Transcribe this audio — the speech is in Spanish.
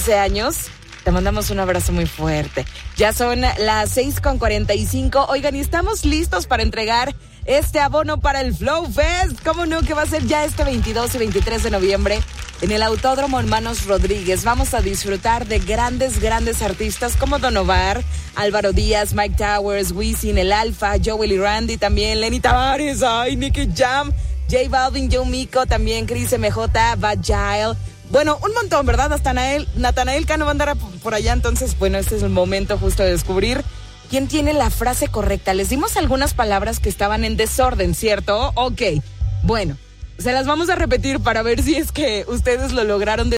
15 años. Te mandamos un abrazo muy fuerte. Ya son las 6:45. Oigan, y estamos listos para entregar este abono para el Flow Fest. ¿Cómo no? Que va a ser ya este 22 y 23 de noviembre en el Autódromo Hermanos Rodríguez. Vamos a disfrutar de grandes artistas como Don Omar, Álvaro Díaz, Mike Towers, Wisin, El Alfa, Joel y Randy, también Lenny Tavares, Nicky Jam, J Balvin, Joe Mico, también Chris MJ, Bad Gile. Bueno, un montón, ¿verdad? Hasta Natanael Cano va a andar por allá. Entonces, bueno, este es el momento justo de descubrir quién tiene la frase correcta. Les dimos algunas palabras que estaban en desorden, ¿cierto? Ok, bueno, se las vamos a repetir para ver si es que ustedes lo lograron